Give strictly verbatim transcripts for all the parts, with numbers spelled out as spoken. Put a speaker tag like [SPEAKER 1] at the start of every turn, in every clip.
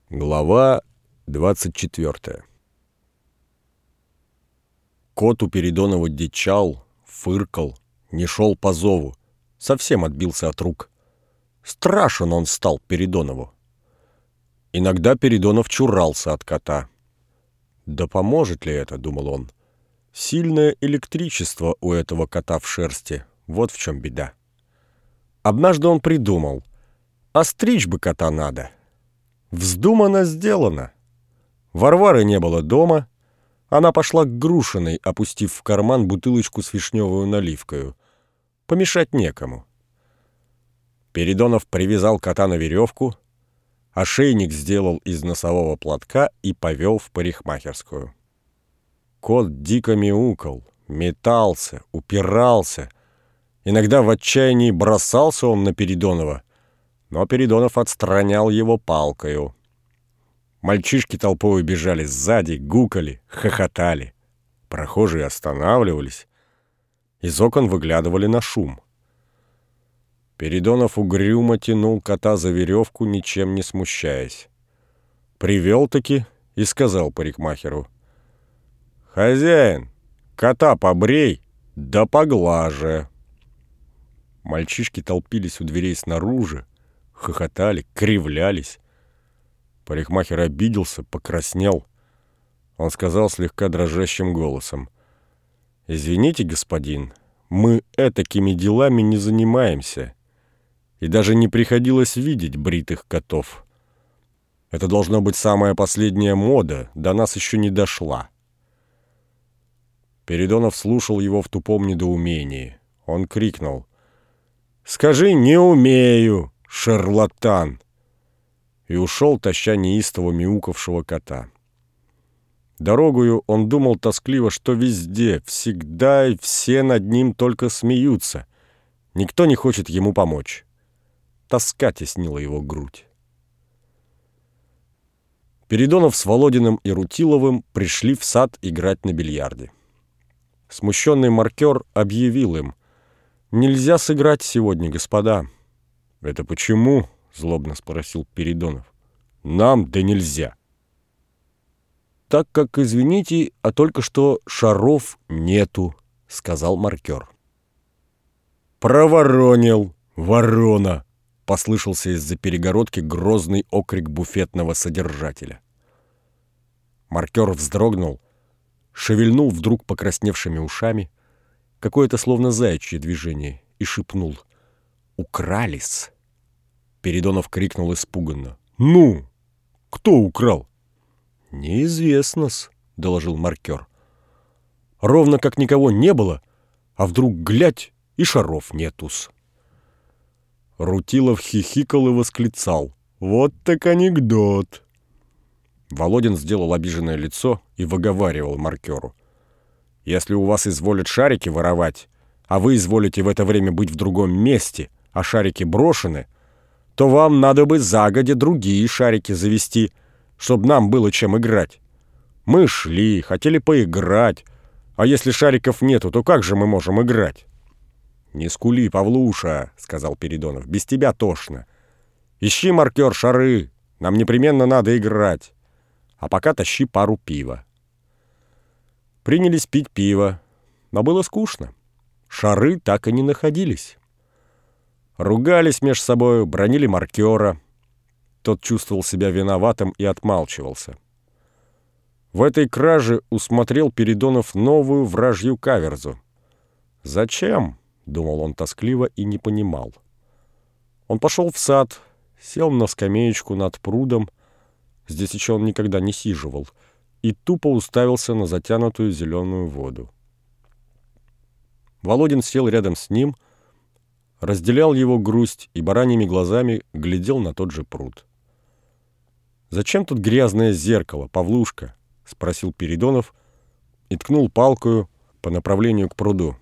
[SPEAKER 1] Глава двадцать четвёртая. Кот у Передонова дичал, фыркал, не шел по зову, совсем отбился от рук. Страшен он стал Передонову. Иногда Передонов чурался от кота. «Да поможет ли это?» — думал он. «Сильное электричество у этого кота в шерсти, вот в чем беда». Однажды он придумал: а стричь бы кота надо. Вздумано сделано. Варвары не было дома. Она пошла к Грушиной, опустив в карман бутылочку с вишневую наливкою. Помешать некому. Передонов привязал кота на веревку, ошейник сделал из носового платка и повел в парикмахерскую. Кот дико мяукал, метался, упирался. Иногда в отчаянии бросался он на Передонова, но Передонов отстранял его палкою. Мальчишки толпой бежали сзади, гукали, хохотали. Прохожие останавливались. Из окон выглядывали на шум. Передонов угрюмо тянул кота за веревку, ничем не смущаясь. Привел-таки и сказал парикмахеру: «Хозяин, кота побрей, да поглаже». Мальчишки толпились у дверей снаружи, хохотали, кривлялись. Парикмахер обиделся, покраснел. Он сказал слегка дрожащим голосом: «Извините, господин, мы этакими делами не занимаемся, и даже не приходилось видеть бритых котов. Это должно быть самая последняя мода, до нас еще не дошла». Передонов слушал его в тупом недоумении. Он крикнул: «Скажи, не умею, шарлатан!» и ушел, таща неистово мяукавшего кота. Дорогою он думал тоскливо, что везде, всегда и все над ним только смеются. Никто не хочет ему помочь. Тоска теснила его грудь. Передонов с Володиным и Рутиловым пришли в сад играть на бильярде. Смущенный маркер объявил им: «Нельзя сыграть сегодня, господа». «Это почему?» — злобно спросил Передонов. «Нам да нельзя». «Так как, извините, а только что шаров нету», — сказал маркер. «Проворонил, ворона!» — послышался из-за перегородки грозный окрик буфетного содержателя. Маркер вздрогнул, шевельнул вдруг покрасневшими ушами, какое-то словно заячье движение, и шепнул: «Укрались!» Передонов крикнул испуганно: «Ну, кто украл?» «Неизвестно-с», — доложил маркер. «Ровно как никого не было, а вдруг глядь, и шаров нетус». Рутилов хихикал и восклицал: «Вот так анекдот!» Володин сделал обиженное лицо и выговаривал маркеру: «Если у вас изволят шарики воровать, а вы изволите в это время быть в другом месте, а шарики брошены, то вам надо бы загодя другие шарики завести, чтобы нам было чем играть. Мы шли, хотели поиграть, а если шариков нету, то как же мы можем играть?» «Не скули, Павлуша», — сказал Передонов, — «без тебя тошно. Ищи, маркер, шары, нам непременно надо играть. А пока тащи пару пива». Принялись пить пиво, но было скучно. Шары так и не находились. Ругались меж собою, бранили маркера. Тот чувствовал себя виноватым и отмалчивался. В этой краже усмотрел Передонов новую вражью каверзу. «Зачем?» — думал он тоскливо и не понимал. Он пошел в сад, сел на скамеечку над прудом, здесь еще он никогда не сиживал, и тупо уставился на затянутую зеленую воду. Володин сел рядом с ним, разделял его грусть и бараньими глазами глядел на тот же пруд. «Зачем тут грязное зеркало, Павлушка?» — спросил Передонов и ткнул палкою по направлению к пруду.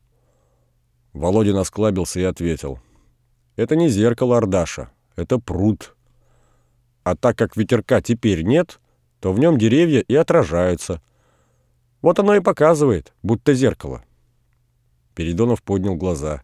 [SPEAKER 1] Володин осклабился и ответил: «Это не зеркало, Ардаша, это пруд. А так как ветерка теперь нет, то в нем деревья и отражаются. Вот оно и показывает, будто зеркало». Передонов поднял глаза.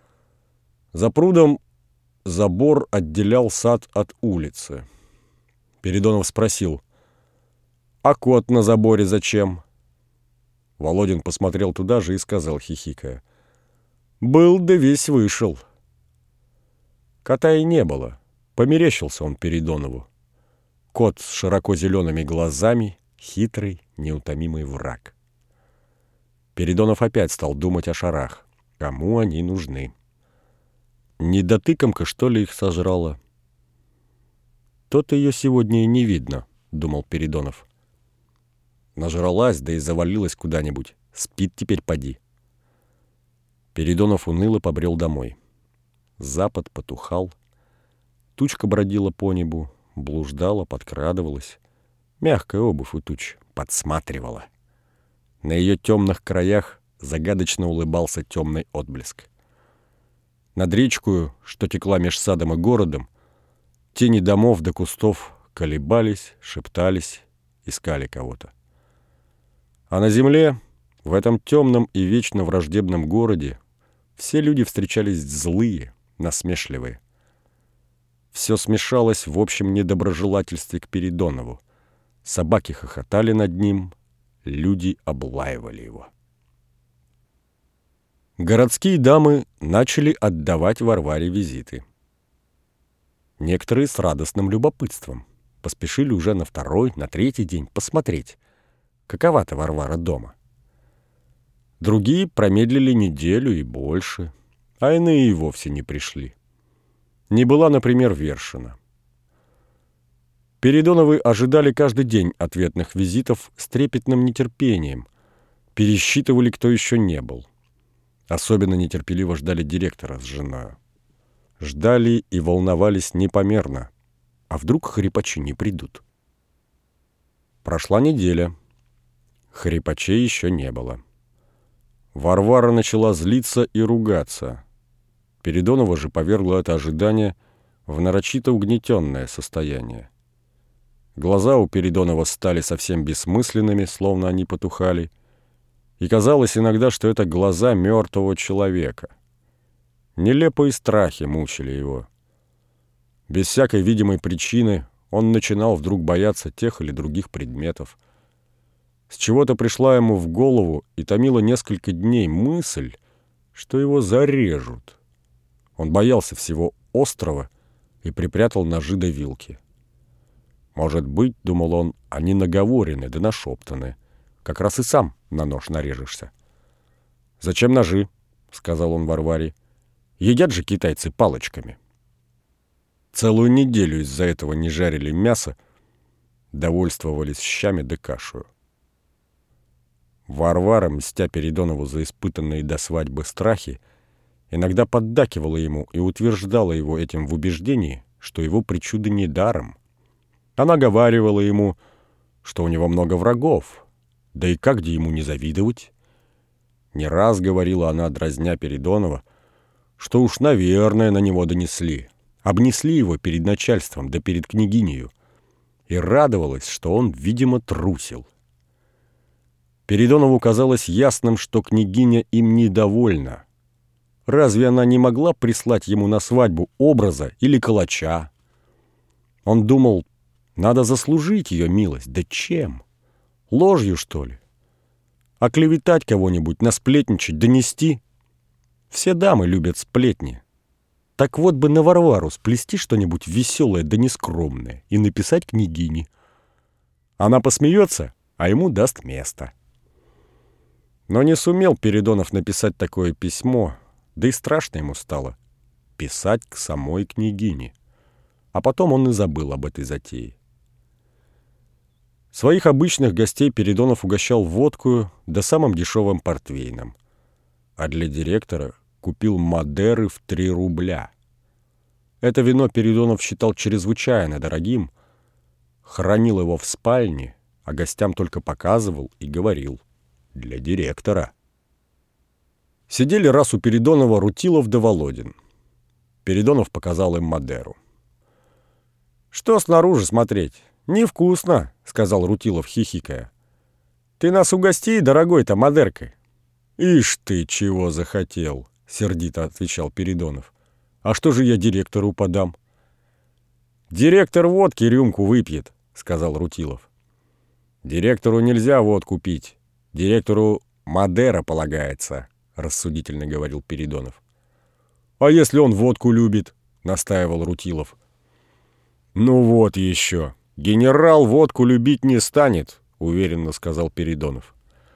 [SPEAKER 1] За прудом забор отделял сад от улицы. Передонов спросил: «А кот на заборе зачем?» Володин посмотрел туда же и сказал, хихикая: «Был да весь вышел». Кота и не было. Померещился он Передонову. Кот с широко зелеными глазами, хитрый, неутомимый враг. Передонов опять стал думать о шарах. Кому они нужны? Недотыкомка, что ли, их сожрала? То-то ее сегодня и не видно, думал Передонов. Нажралась, да и завалилась куда-нибудь. Спит теперь поди. Передонов уныло побрел домой. Запад потухал. Тучка бродила по небу, блуждала, подкрадывалась. Мягкая обувь у туч подсматривала. На ее темных краях загадочно улыбался темный отблеск. Над речкою, что текла меж садом и городом, тени домов до кустов колебались, шептались, искали кого-то. А на земле, в этом темном и вечно враждебном городе, все люди встречались злые, насмешливые. Все смешалось в общем недоброжелательстве к Передонову. Собаки хохотали над ним, люди облаивали его. Городские дамы начали отдавать Варваре визиты. Некоторые с радостным любопытством поспешили уже на второй, на третий день посмотреть, какова-то Варвара дома. Другие промедлили неделю и больше, а иные и вовсе не пришли. Не была, например, Вершина. Передоновы ожидали каждый день ответных визитов с трепетным нетерпением, пересчитывали, кто еще не был. Особенно нетерпеливо ждали директора с женой. Ждали и волновались непомерно. А вдруг хрипачи не придут? Прошла неделя. Хрипачей еще не было. Варвара начала злиться и ругаться. Передонова же повергло это ожидание в нарочито угнетенное состояние. Глаза у Передонова стали совсем бессмысленными, словно они потухали. И казалось иногда, что это глаза мертвого человека. Нелепые страхи мучили его. Без всякой видимой причины он начинал вдруг бояться тех или других предметов. С чего-то пришла ему в голову и томила несколько дней мысль, что его зарежут. Он боялся всего острого и припрятал ножи до вилки. Может быть, думал он, они наговорены да нашептаны. Как раз и сам на нож нарежешься. «Зачем ножи?» — сказал он Варваре. «Едят же китайцы палочками». Целую неделю из-за этого не жарили мясо, довольствовались щами да кашею. Варвара, мстя Передонову за испытанные до свадьбы страхи, иногда поддакивала ему и утверждала его этим в убеждении, что его причуды недаром. Она говаривала ему, что у него много врагов, да и как где ему не завидовать. Не раз говорила она, дразня Передонова, что уж, наверное, на него донесли, обнесли его перед начальством да перед княгинею, и радовалась, что он, видимо, трусил. Передонову казалось ясным, что княгиня им недовольна. Разве она не могла прислать ему на свадьбу образа или калача? Он думал, надо заслужить ее милость. Да чем? Ложью, что ли? Оклеветать кого-нибудь, насплетничать, донести? Все дамы любят сплетни. Так вот бы на Варвару сплести что-нибудь веселое да нескромное и написать княгине. Она посмеется, а ему даст место. Но не сумел Передонов написать такое письмо, да и страшно ему стало писать к самой княгине. А потом он и забыл об этой затее. Своих обычных гостей Передонов угощал водкою да самым дешевым портвейном. А для директора купил Мадеры в три рубля. Это вино Передонов считал чрезвычайно дорогим, хранил его в спальне, а гостям только показывал и говорил: для директора. Сидели раз у Передонова Рутилов да Володин. Передонов показал им Мадеру. «Что снаружи смотреть? Невкусно», — сказал Рутилов, хихикая. «Ты нас угости, дорогой-то, Мадеркой». «Ишь ты, чего захотел», — сердито отвечал Передонов. «А что же я директору подам?» «Директор водки рюмку выпьет», — сказал Рутилов. «Директору нельзя водку пить. Директору Мадера полагается», — рассудительно говорил Передонов. «А если он водку любит?» — настаивал Рутилов. «Ну вот еще. Генерал водку любить не станет», — уверенно сказал Передонов.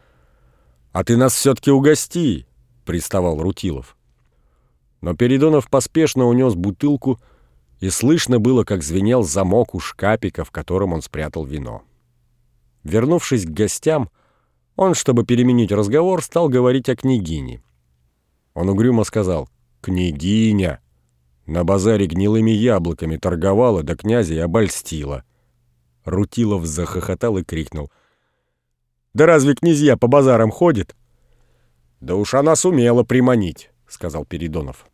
[SPEAKER 1] «А ты нас все-таки угости», — приставал Рутилов. Но Передонов поспешно унес бутылку, и слышно было, как звенел замок у шкапика, в котором он спрятал вино. Вернувшись к гостям, он, чтобы переменить разговор, стал говорить о княгине. Он угрюмо сказал: «Княгиня! На базаре гнилыми яблоками торговала, да князя и обольстила». Рутилов захохотал и крикнул: «Да разве князья по базарам ходят?» «Да уж она сумела приманить», — сказал Передонов.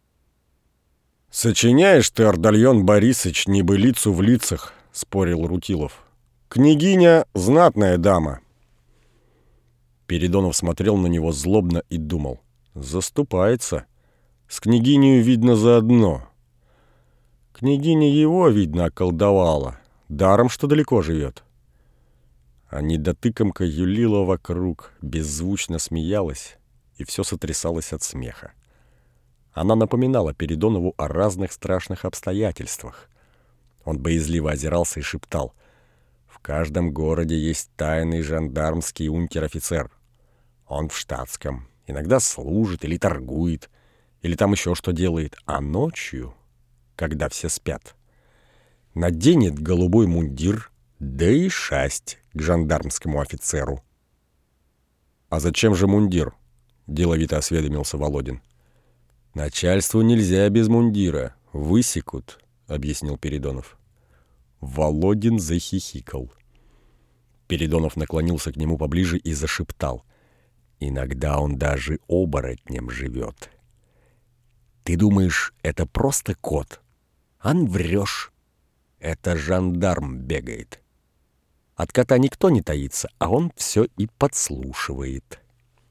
[SPEAKER 1] «Сочиняешь ты, Ардальон Борисыч, небылицу в лицах», — спорил Рутилов. «Княгиня — знатная дама». Передонов смотрел на него злобно и думал: «Заступается. С княгинею, видно, заодно. Княгиня его, видно, околдовала. Даром, что далеко живет». А недотыкомка юлила вокруг, беззвучно смеялась, и все сотрясалось от смеха. Она напоминала Передонову о разных страшных обстоятельствах. Он боязливо озирался и шептал: «В каждом городе есть тайный жандармский унтер-офицер. Он в штатском. Иногда служит или торгует, или там еще что делает. А ночью, когда все спят, наденет голубой мундир, да и шасть к жандармскому офицеру». «А зачем же мундир?» — деловито осведомился Володин. «Начальству нельзя без мундира. Высекут», — объяснил Передонов. Володин захихикал. Передонов наклонился к нему поближе и зашептал: «Иногда он даже оборотнем живет. Ты думаешь, это просто кот? Ан врешь. Это жандарм бегает. От кота никто не таится, а он все и подслушивает».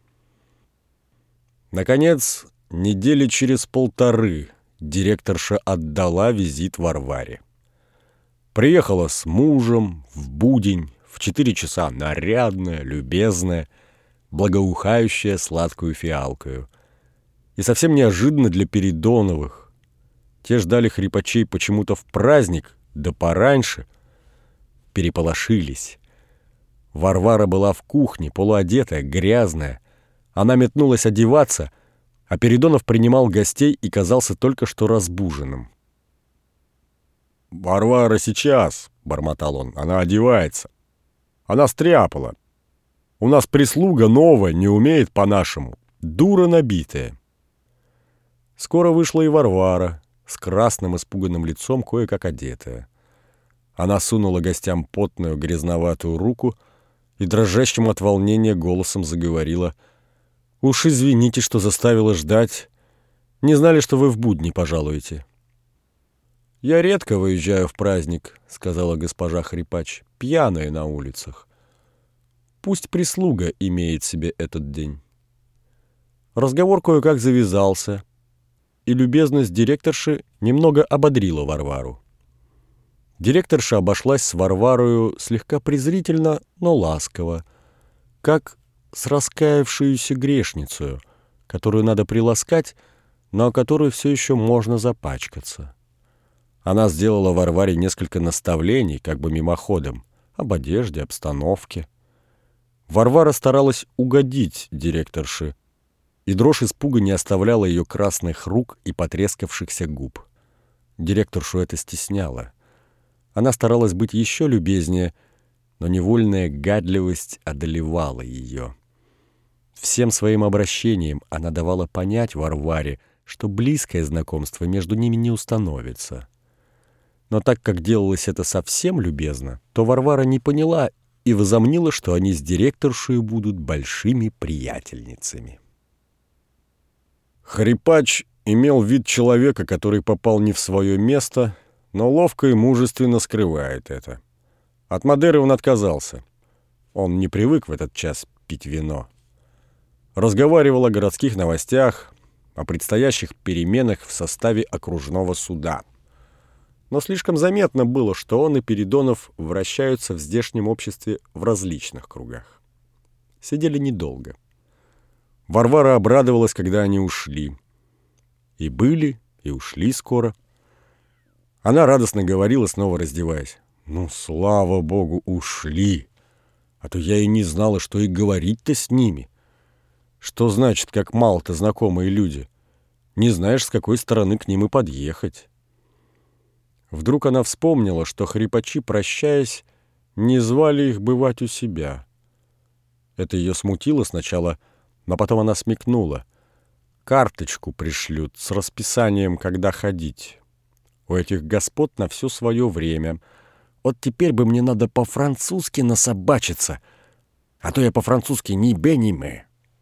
[SPEAKER 1] Наконец, недели через полторы директорша отдала визит Варваре. Приехала с мужем в будень, в четыре часа, нарядная, любезная, благоухающая сладкую фиалкою. И совсем неожиданно для Передоновых. Те ждали хрипачей почему-то в праздник, да пораньше. Переполошились. Варвара была в кухне, полуодетая, грязная. Она метнулась одеваться, а Передонов принимал гостей и казался только что разбуженным. «Варвара сейчас», — бормотал он, — «она одевается. Она стряпала. У нас прислуга новая, не умеет по-нашему. Дура набитая». Скоро вышла и Варвара, с красным испуганным лицом, кое-как одетая. Она сунула гостям потную грязноватую руку и дрожащим от волнения голосом заговорила: «Уж извините, что заставила ждать. Не знали, что вы в будни пожалуете». «Я редко выезжаю в праздник», — сказала госпожа Хрипач, — «пьяная на улицах. Пусть прислуга имеет себе этот день». Разговор кое-как завязался, и любезность директорши немного ободрила Варвару. Директорша обошлась с Варварою слегка презрительно, но ласково, как с раскаявшуюся грешницею, которую надо приласкать, но о которой все еще можно запачкаться. Она сделала Варваре несколько наставлений, как бы мимоходом, об одежде, обстановке. Варвара старалась угодить директорше, и дрожь испуга не оставляла ее красных рук и потрескавшихся губ. Директоршу это стесняло. Она старалась быть еще любезнее, но невольная гадливость одолевала ее. Всем своим обращением она давала понять Варваре, что близкое знакомство между ними не установится. Но так как делалось это совсем любезно, то Варвара не поняла и возомнила, что они с директоршей будут большими приятельницами. Хрипач имел вид человека, который попал не в свое место, но ловко и мужественно скрывает это. От Мадеры он отказался. Он не привык в этот час пить вино. Разговаривал о городских новостях, о предстоящих переменах в составе окружного суда. но слишком заметно было, что он и Передонов вращаются в здешнем обществе в различных кругах. Сидели недолго. Варвара обрадовалась, когда они ушли. И были, и ушли скоро. Она радостно говорила, снова раздеваясь: «Ну, слава богу, ушли! А то я и не знала, что и говорить-то с ними. Что значит, как мало-то знакомые люди? Не знаешь, с какой стороны к ним и подъехать». Вдруг она вспомнила, что хрипачи, прощаясь, не звали их бывать у себя. Это ее смутило сначала, но потом она смекнула. Карточку пришлют с расписанием, когда ходить. У этих господ на все свое время. Вот теперь бы мне надо по-французски насобачиться, а то я по-французски ни бе, ни мэ.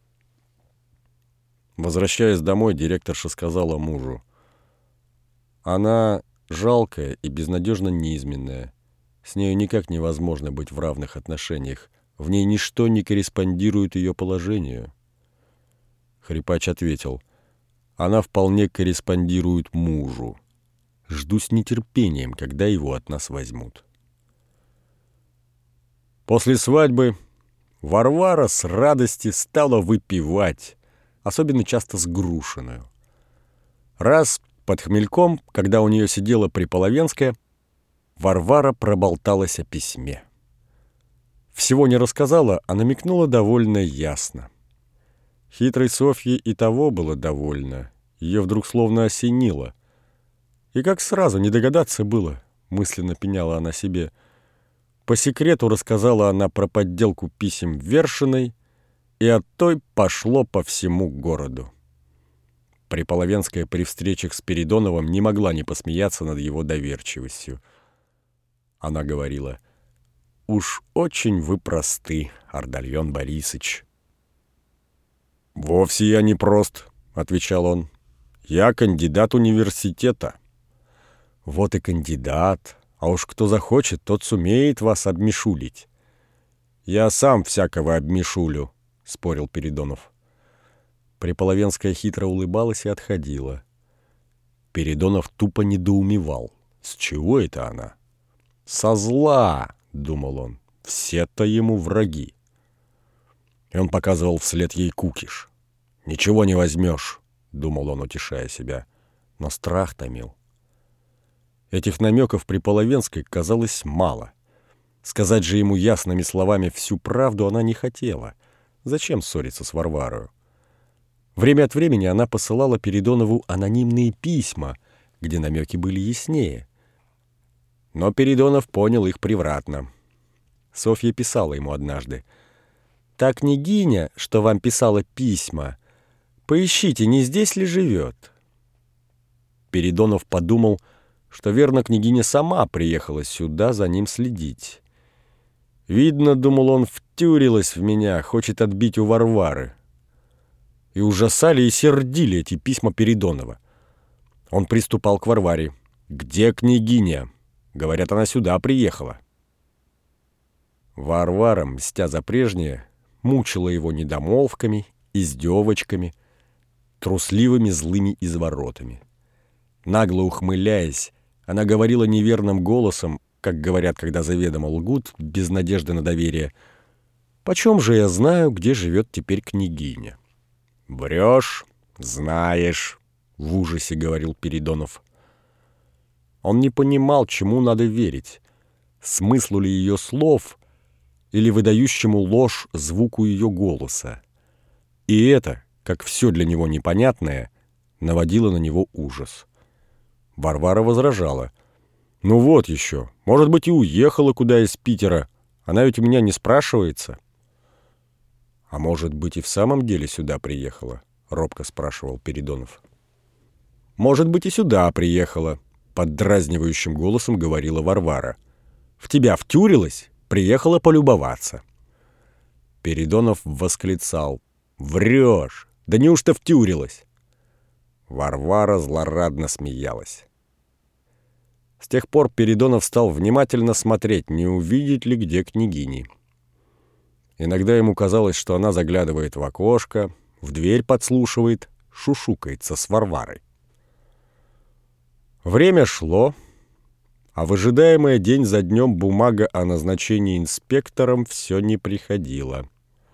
[SPEAKER 1] Возвращаясь домой, директорша сказала мужу: «Она жалкая и безнадежно низменная. С нею никак невозможно быть в равных отношениях. В ней ничто не корреспондирует ее положению». Хрипач ответил: «Она вполне корреспондирует мужу. Жду с нетерпением, когда его от нас возьмут». После свадьбы Варвара с радости стала выпивать, особенно часто с Грушиную. Раз под хмельком, когда у нее сидела Приполовенская, Варвара проболталась о письме. Всего не рассказала, а намекнула довольно ясно. Хитрой Софье и того было довольно. Ее вдруг словно осенило. И как сразу не догадаться было, мысленно пеняла она себе. По секрету рассказала она про подделку писем Вершиной, и от той пошло по всему городу. Приполовенская при встречах с Передоновым не могла не посмеяться над его доверчивостью. Она говорила: «Уж очень вы просты, Ардальон Борисыч». «Вовсе я не прост», — отвечал он. «Я кандидат университета». «Вот и кандидат, а уж кто захочет, тот сумеет вас обмешулить». «Я сам всякого обмешулю», — спорил Передонов. Приполовенская хитро улыбалась и отходила. Передонов тупо недоумевал. С чего это она? «Со зла», — думал он, — «все-то ему враги». И он показывал вслед ей кукиш. «Ничего не возьмешь», — думал он, утешая себя, но страх томил. Этих намеков Приполовенской казалось мало. Сказать же ему ясными словами всю правду она не хотела. Зачем ссориться с Варварою? Время от времени она посылала Передонову анонимные письма, где намеки были яснее. Но Передонов понял их превратно. Софья писала ему однажды: «Та княгиня, что вам писала письма, поищите, не здесь ли живет?» Передонов подумал, что, верно, княгиня сама приехала сюда за ним следить. «Видно, — думал он, — втюрилась в меня, хочет отбить у Варвары». И ужасали и сердили эти письма Передонова. Он приступал к Варваре. «Где княгиня? Говорят, она сюда приехала». Варвара, мстя за прежнее, мучила его недомолвками, издевочками, трусливыми злыми изворотами. Нагло ухмыляясь, она говорила неверным голосом, как говорят, когда заведомо лгут, без надежды на доверие: «Почем же я знаю, где живет теперь княгиня?» «Врешь, знаешь», — в ужасе говорил Передонов. Он не понимал, чему надо верить: смыслу ли ее слов или выдающему ложь звуку ее голоса. И это, как все для него непонятное, наводило на него ужас. Варвара возражала: «Ну вот еще, может быть, и уехала куда из Питера. Она ведь у меня не спрашивается». «А может быть, и в самом деле сюда приехала?» — робко спрашивал Передонов. «Может быть, и сюда приехала», — поддразнивающим голосом говорила Варвара. «В тебя втюрилась, приехала полюбоваться». Передонов восклицал: «Врешь! Да неужто втюрилась?» Варвара злорадно смеялась. С тех пор Передонов стал внимательно смотреть, не увидит ли где княгини. Иногда ему казалось, что она заглядывает в окошко, в дверь подслушивает, шушукается с Варварой. Время шло, А в ожидаемое день за днем бумага о назначении инспектором все не приходила.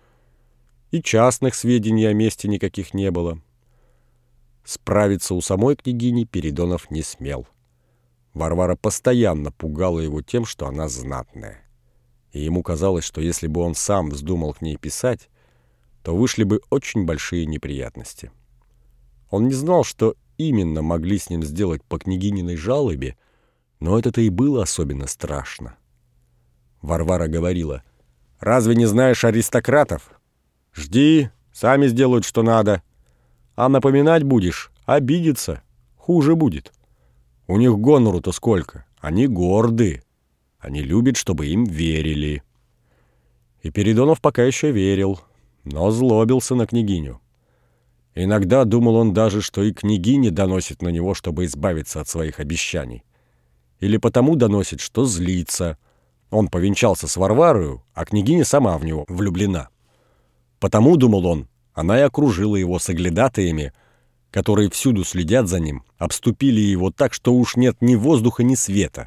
[SPEAKER 1] И частных сведений о месте никаких не было. Справиться у самой княгини Передонов не смел. Варвара постоянно пугала его тем, что она знатная. И ему казалось, что если бы он сам вздумал к ней писать, то вышли бы очень большие неприятности. Он не знал, что именно могли с ним сделать по княгининой жалобе, но это-то и было особенно страшно. Варвара говорила: «Разве не знаешь аристократов? Жди, сами сделают, что надо. А напоминать будешь — обидится, хуже будет. У них гонору-то сколько, они горды, они любят, чтобы им верили». И Передонов пока еще верил, но злобился на княгиню. Иногда думал он даже, что и княгиня доносит на него, чтобы избавиться от своих обещаний. Или потому доносит, что злится. Он повенчался с Варварою, а княгиня сама в него влюблена. Потому, думал он, она и окружила его соглядатаями, которые всюду следят за ним, обступили его так, что уж нет ни воздуха, ни света.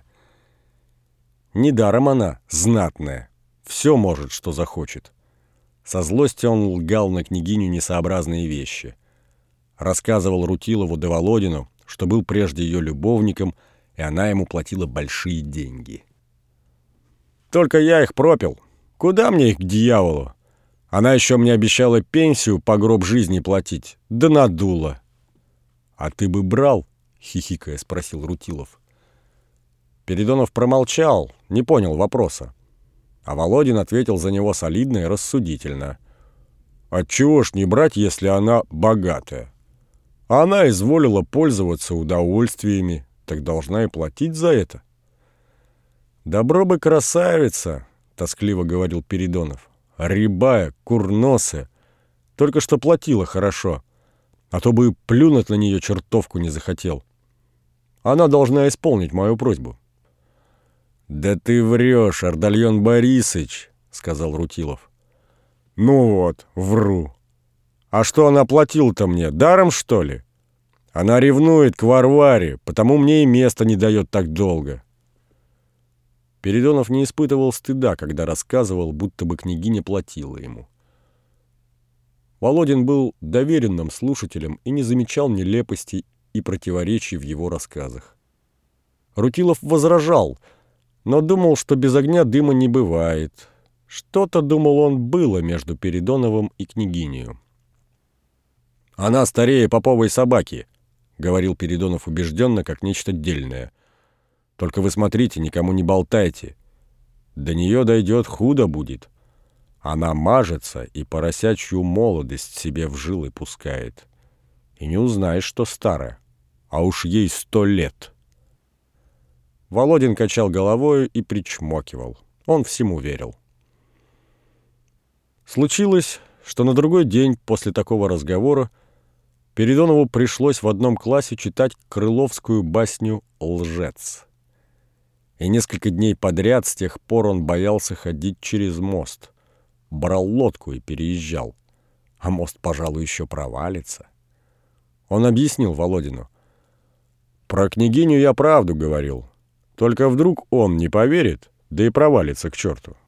[SPEAKER 1] Недаром она знатная, все может, что захочет. Со злости он лгал на княгиню несообразные вещи. Рассказывал Рутилову да Володину, что был прежде ее любовником, и она ему платила большие деньги. «Только я их пропил. Куда мне их к дьяволу? Она еще мне обещала пенсию по гроб жизни платить, да надула». «А ты бы брал?» — хихикая спросил Рутилов. Передонов промолчал, не понял вопроса. А Володин ответил за него солидно и рассудительно. «Отчего ж не брать, если она богатая? Она изволила пользоваться удовольствиями, так должна и платить за это». «Добро бы красавица», — тоскливо говорил Передонов. «Рябая, курносая, только что платила хорошо, а то бы плюнуть на нее чертовку не захотел. Она должна исполнить мою просьбу». «Да ты врешь, Ардальон Борисыч», — сказал Рутилов. «Ну вот, вру. А что она платила-то мне, даром, что ли? Она ревнует к Варваре, потому мне и место не дает так долго». Передонов не испытывал стыда, когда рассказывал, будто бы княгиня платила ему. Володин был доверенным слушателем и не замечал нелепостей и противоречий в его рассказах. Рутилов возражал, но думал, что без огня дыма не бывает. Что-то, думал он, было между Передоновым и княгинею. «Она старее поповой собаки», — говорил Передонов убежденно, как нечто дельное. «Только вы смотрите, никому не болтайте. До нее дойдет, худо будет. Она мажется и поросячью молодость себе в жилы пускает. И не узнаешь, что старая, а уж ей сто лет». Володин качал головою и причмокивал. Он всему верил. Случилось, что на другой день после такого разговора Передонову пришлось в одном классе читать крыловскую басню «Лжец». И несколько дней подряд с тех пор он боялся ходить через мост. Брал лодку и переезжал. А мост, пожалуй, еще провалится. Он объяснил Володину. «Про княгиню я правду говорил. Только вдруг он не поверит, да и провалится к черту.